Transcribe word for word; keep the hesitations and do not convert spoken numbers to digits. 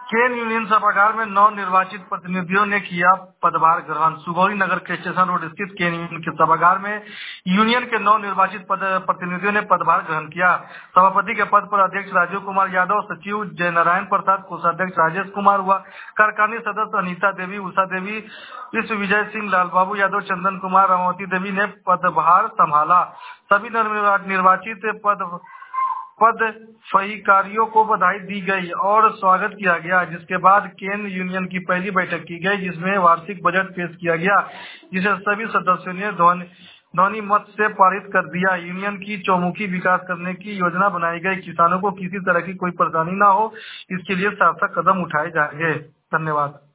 केन union सभागार में नव निर्वाचित प्रतिनिधियों ने किया पदभार ग्रहण। सुगौली नगर के स्टेशन रोड स्थित केन यूनियन के सभागार में यूनियन के नव निर्वाचित प्रतिनिधियों ने पदभार ग्रहण किया। सभापति के पद पर अध्यक्ष राजीव कुमार यादव, सचिव जय नारायण प्रसाद, कोषाध्यक्ष राजेश कुमार हुआ, कार्यकारिणी सदस्य अनीता देवी, उषा देवी, विश्व विजय सिंह, लाल बाबू यादव, चंदन कुमार, रामावती देवी ने पदभार संभाला। सभी निर्वाचित पद पद फहीकारियों को बधाई दी गई और स्वागत किया गया, जिसके बाद केन यूनियन की पहली बैठक की गई, जिसमें वार्षिक बजट पेश किया गया, जिसे सभी सदस्यों ने ध्वनि मत से पारित कर दिया। यूनियन की चौमुखी विकास करने की योजना बनाई गई। किसानों को किसी तरह की कोई परेशानी न हो, इसके लिए सार्थक कदम उठाए जाएंगे। धन्यवाद।